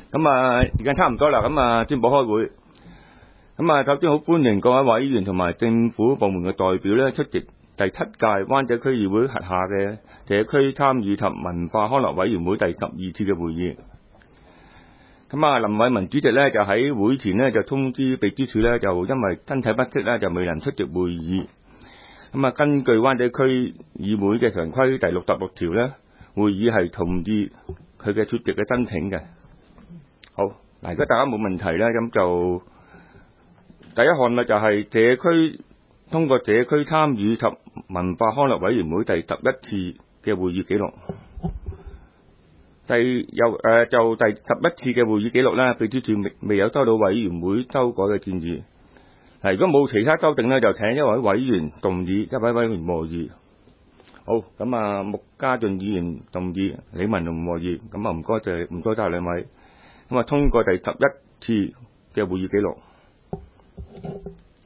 咁啊，時間差唔多啦，咁啊，宣佈開會。咁啊，首先好歡迎各位委員同埋政府部門嘅代表咧出席第7屆灣仔區議會轄下嘅社區參與及文化康樂委員會第12次嘅會議。咁啊，林偉文主席咧就喺會前咧就通知秘書處咧，就因為身體不適咧就未能出席會議。咁啊，根據灣仔區議會嘅常規第66條咧，會議係同意佢嘅出席嘅申請嘅。好，嗱，如果大家冇問題咧，咁就第一項咧就係社區通過社區參與及文化康樂委員會第11次嘅會議記錄。就第11次嘅會議記錄咧，秘書處未有收到委員會修改嘅建議。如果冇其他修訂咧，就請一位委員動議，一位委員和議。好，咁啊，穆家俊議員動議，李文龍和議。咁啊，唔該晒兩位。咁啊，通過第11次嘅會議記錄。